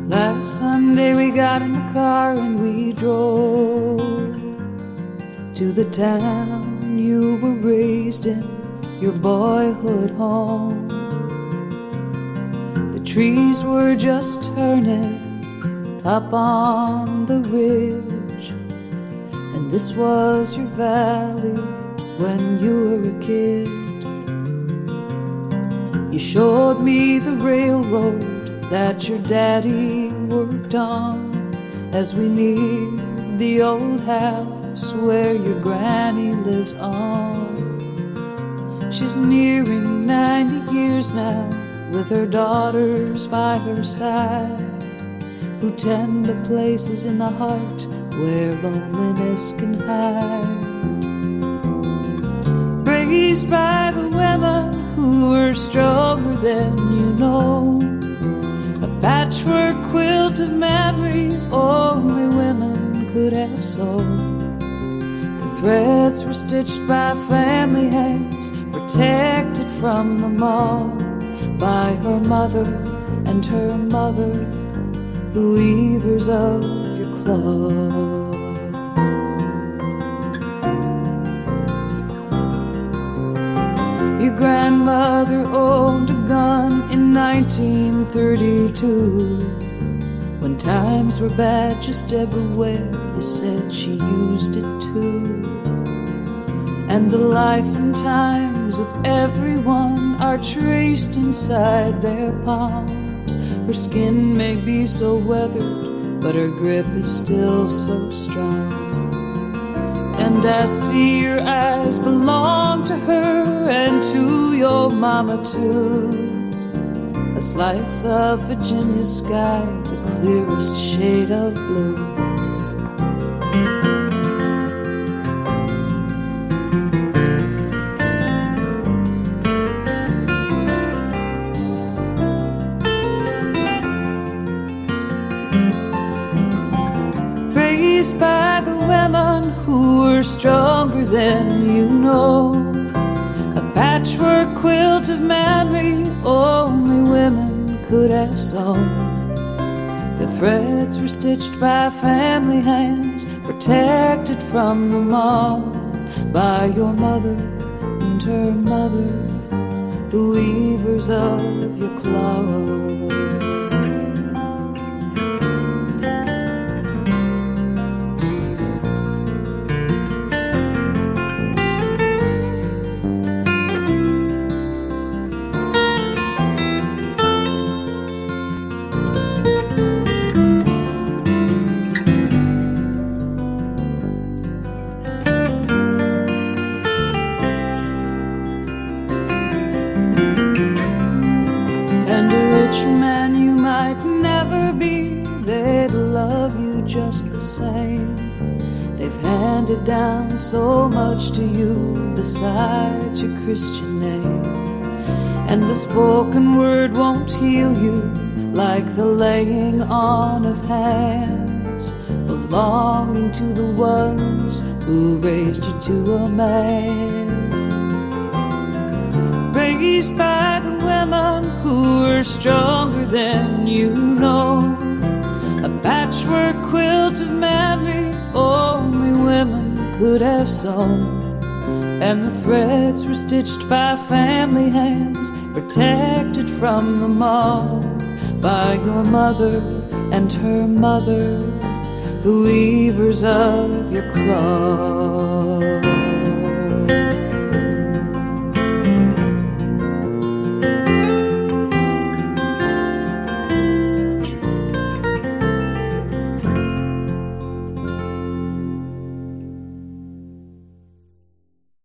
Last Sunday we got in the car and we drove to the town you were raised in, your boyhood home. The trees were just turning up on the ridge, and this was your valley when you were a kid. You showed me the railroad that your daddy worked on as we neared the old house where your granny lives on. She's nearing 90 years now with her daughters by her side, who tend the places in the heart where loneliness can hide. Raised by the women who were stronger than you know, a patchwork quilt of memory only women could have sewn. The threads were stitched by family hands, protected from the moth by her mother and her mother, the weavers of your cloth. Your grandmother owned a gun in 1932. When times were bad just everywhere, you said she used it too. And the life and times of everyone are traced inside their palms. Her skin may be so weathered, but her grip is still so strong. And I see your eyes belong to her and to your mama too. A slice of Virginia sky, the clearest shade of blue. Raised by the women who were stronger than you know, a patchwork quilt of memory only women could have sewn. The threads were stitched by family hands, protected from the moth by your mother and her mother, the weavers of your cloth. And a rich man you might never be, they'd love you just the same. They've handed down so much to you besides your Christian name. And the spoken word won't heal you like the laying on of hands, belonging to the ones who raised you to a man. Raised by the women who were stronger than you know, a patchwork quilt of memory only women could have sewn. And the threads were stitched by family hands, protected from the moth by your mother and her mother, the weavers of your cloth.